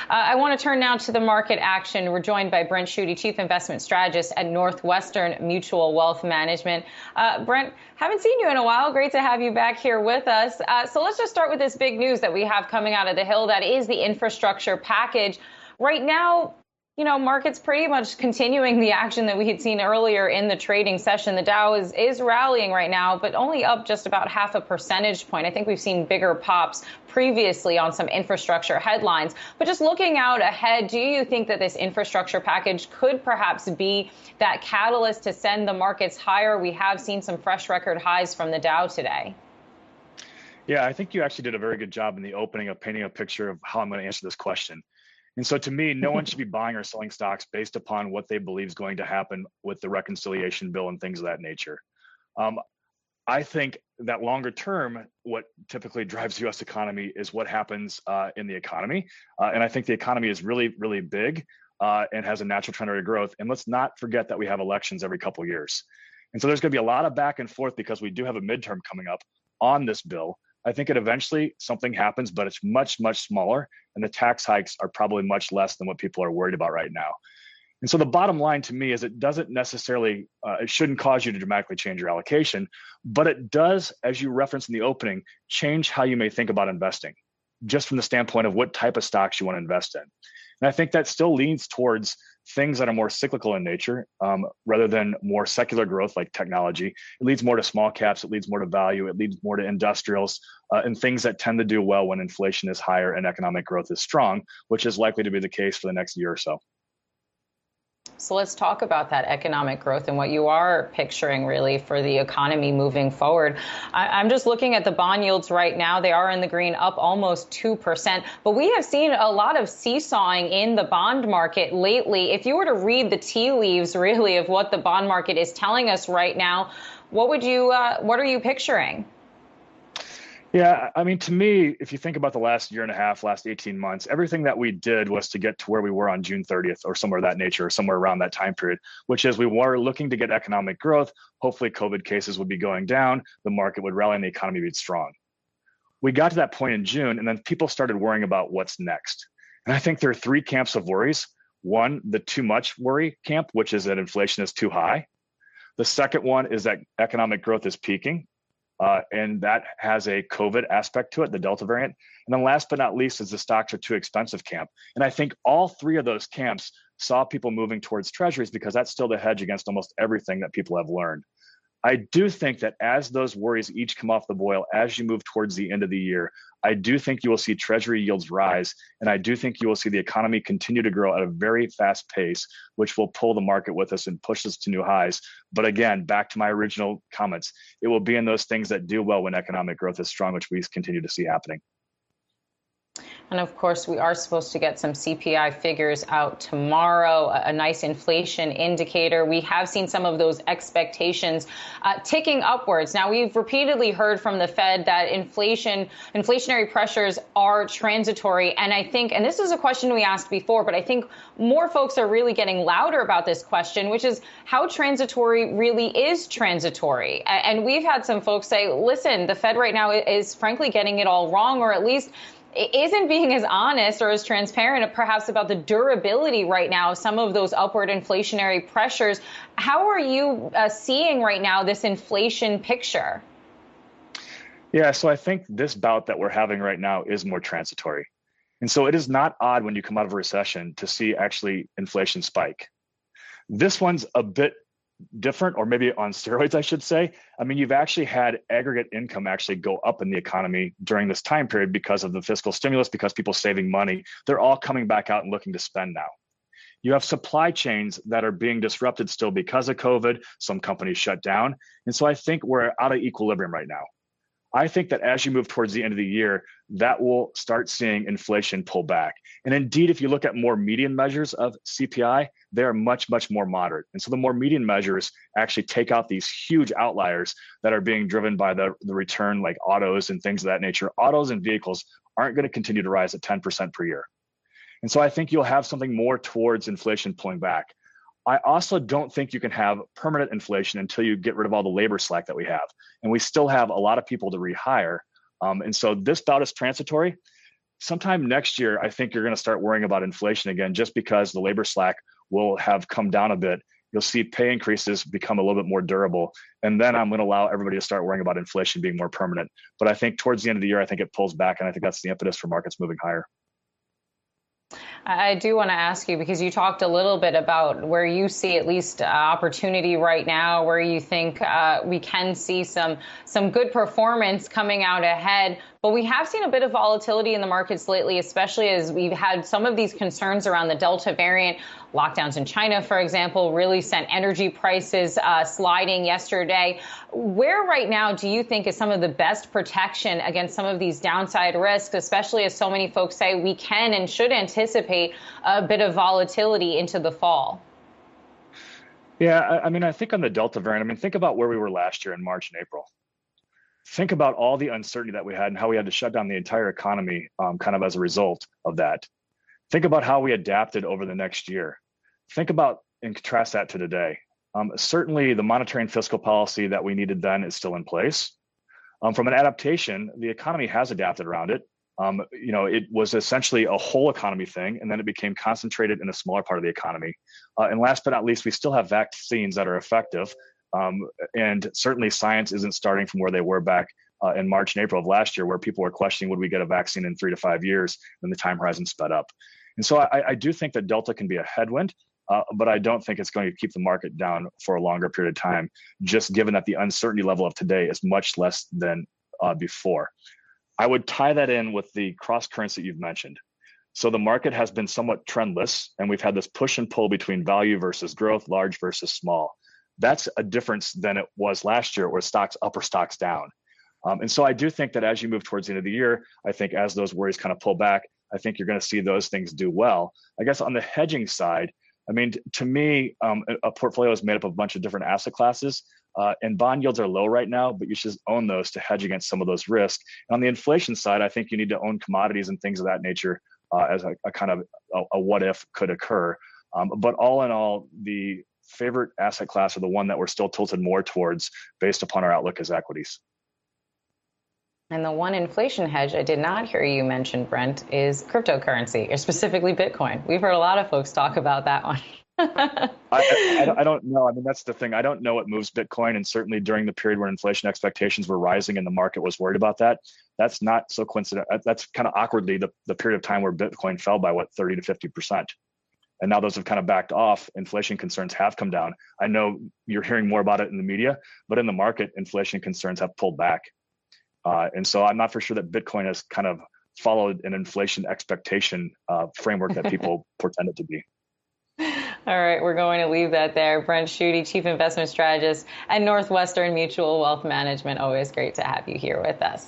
I want to turn now to the market action. We're joined by Brent Schutte, Chief Investment Strategist at Northwestern Mutual Wealth Management. Brent, haven't seen you in a while. Great to have you back here with us. So let's just start with this big news that we have coming out of the Hill. That is the infrastructure package. Right now, markets pretty much continuing the action that we had seen earlier in the trading session. The Dow is rallying right now, but only up just about half a percentage point. I think we've seen bigger pops previously on some infrastructure headlines. But just looking out ahead, do you think that this infrastructure package could perhaps be that catalyst to send the markets higher? We have seen some fresh record highs from the Dow today. Yeah, I think you actually did a very good job in the opening of painting a picture of how I'm going to answer this question. And so to me, no one should be buying or selling stocks based upon what they believe is going to happen with the reconciliation bill and things of that nature. I think that longer term, what typically drives the U.S. economy is what happens in the economy. And I think the economy is really, really big and has a natural trend rate of growth. And let's not forget that we have elections every couple of years. And so there's going to be a lot of back and forth because we do have a midterm coming up on this bill. I think it eventually something happens, but it's much, much smaller. And the tax hikes are probably much less than what people are worried about right now. And so the bottom line to me is it doesn't necessarily, it shouldn't cause you to dramatically change your allocation, but it does, as you referenced in the opening, change how you may think about investing, just from the standpoint of what type of stocks you want to invest in. And I think that still leans towards things that are more cyclical in nature, rather than more secular growth like technology. It leads more to small caps, it leads more to value, it leads more to industrials, and things that tend to do well when inflation is higher and economic growth is strong, which is likely to be the case for the next year or so. So let's talk about that economic growth and what you are picturing really for the economy moving forward. I'm just looking at the bond yields right now. They are in the green, up almost 2%. But we have seen a lot of seesawing in the bond market lately. If you were to read the tea leaves really of what the bond market is telling us right now, what are you picturing? Yeah, I mean, to me, if you think about the last year and a half, last 18 months, everything that we did was to get to where we were on June 30th or somewhere of that nature, or somewhere around that time period, which is we were looking to get economic growth. Hopefully COVID cases would be going down, the market would rally and the economy would be strong. We got to that point in June and then people started worrying about what's next. And I think there are three camps of worries. One, the too much worry camp, which is that inflation is too high. The second one is that economic growth is peaking. And that has a COVID aspect to it, the Delta variant. And then last but not least is the stocks are too expensive camp. And I think all three of those camps saw people moving towards treasuries because that's still the hedge against almost everything that people have learned. I do think that as those worries each come off the boil, as you move towards the end of the year, I do think you will see treasury yields rise. And I do think you will see the economy continue to grow at a very fast pace, which will pull the market with us and push us to new highs. But again, back to my original comments, it will be in those things that do well when economic growth is strong, which we continue to see happening. And of course, we are supposed to get some CPI figures out tomorrow, a nice inflation indicator. We have seen some of those expectations ticking upwards. Now, we've repeatedly heard from the Fed that inflationary pressures are transitory. And I think, and this is a question we asked before, but I think more folks are really getting louder about this question, which is how transitory really is transitory. And we've had some folks say, listen, the Fed right now is frankly getting it all wrong, or at least isn't being as honest or as transparent perhaps about the durability right now of some of those upward inflationary pressures. How are you seeing right now this inflation picture? Yeah, so I think this bout that we're having right now is more transitory. And so it is not odd when you come out of a recession to see actually inflation spike. This one's a bit different, or maybe on steroids, I should say. I mean, you've actually had aggregate income actually go up in the economy during this time period because of the fiscal stimulus, because people saving money. They're all coming back out and looking to spend now. You have supply chains that are being disrupted still because of COVID. Some companies shut down. And so I think we're out of equilibrium right now. I think that as you move towards the end of the year, that will start seeing inflation pull back. And indeed, if you look at more median measures of CPI, they are much, much more moderate. And so the more median measures actually take out these huge outliers that are being driven by the return, like autos and things of that nature. Autos and vehicles aren't going to continue to rise at 10% per year. And so I think you'll have something more towards inflation pulling back. I also don't think you can have permanent inflation until you get rid of all the labor slack that we have. And we still have a lot of people to rehire. And so this bout is transitory. sometime next year, I think you're going to start worrying about inflation again, just because the labor slack will have come down a bit. You'll see pay increases become a little bit more durable. And then I'm going to allow everybody to start worrying about inflation being more permanent. But I think towards the end of the year, I think it pulls back. And I think that's the impetus for markets moving higher. I do want to ask you, because you talked a little bit about where you see at least opportunity right now, where you think we can see some good performance coming out ahead. But we have seen a bit of volatility in the markets lately, especially as we've had some of these concerns around the Delta variant. Lockdowns in China, for example, really sent energy prices sliding yesterday. Where right now do you think is some of the best protection against some of these downside risks, especially as so many folks say we can and should anticipate a bit of volatility into the fall? Yeah, I mean, I think on the Delta variant, I mean, think about where we were last year in March and April. Think about all the uncertainty that we had and how we had to shut down the entire economy kind of as a result of that. Think about how we adapted over the next year. Think about and contrast that to today. Certainly, the monetary and fiscal policy that we needed then is still in place. From an adaptation, the economy has adapted around it. It was essentially a whole economy thing, and then it became concentrated in a smaller part of the economy. And last but not least, we still have vaccines that are effective. And certainly science isn't starting from where they were back in March and April of last year, where people were questioning, would we get a vaccine in 3 to 5 years, when the time horizon sped up. And so I do think that Delta can be a headwind, but I don't think it's going to keep the market down for a longer period of time, just given that the uncertainty level of today is much less than before. I would tie that in with the cross currents that you've mentioned. So the market has been somewhat trendless, and we've had this push and pull between value versus growth, large versus small. That's a difference than it was last year, where stocks up or stocks down. And so I do think that as you move towards the end of the year, I think as those worries kind of pull back, I think you're going to see those things do well. I guess on the hedging side, I mean, to me, a portfolio is made up of a bunch of different asset classes, and bond yields are low right now, but you should own those to hedge against some of those risks. And on the inflation side, I think you need to own commodities and things of that nature as a kind of a what if could occur. But all in all, the favorite asset class, or the one that we're still tilted more towards based upon our outlook, is equities. And the one inflation hedge I did not hear you mention, Brent, is cryptocurrency, or specifically Bitcoin. We've heard a lot of folks talk about that one. I don't know. I mean, that's the thing. I don't know what moves Bitcoin. And certainly during the period where inflation expectations were rising and the market was worried about that, that's not so coincidental. That's kind of awkwardly the period of time where Bitcoin fell by 30 to 50%. And now those have kind of backed off. Inflation concerns have come down. I know you're hearing more about it in the media, but in the market, inflation concerns have pulled back. And so I'm not for sure that Bitcoin has kind of followed an inflation expectation framework that people pretend it to be. All right, we're going to leave that there. Brent Schutte, Chief Investment Strategist at Northwestern Mutual Wealth Management. Always great to have you here with us.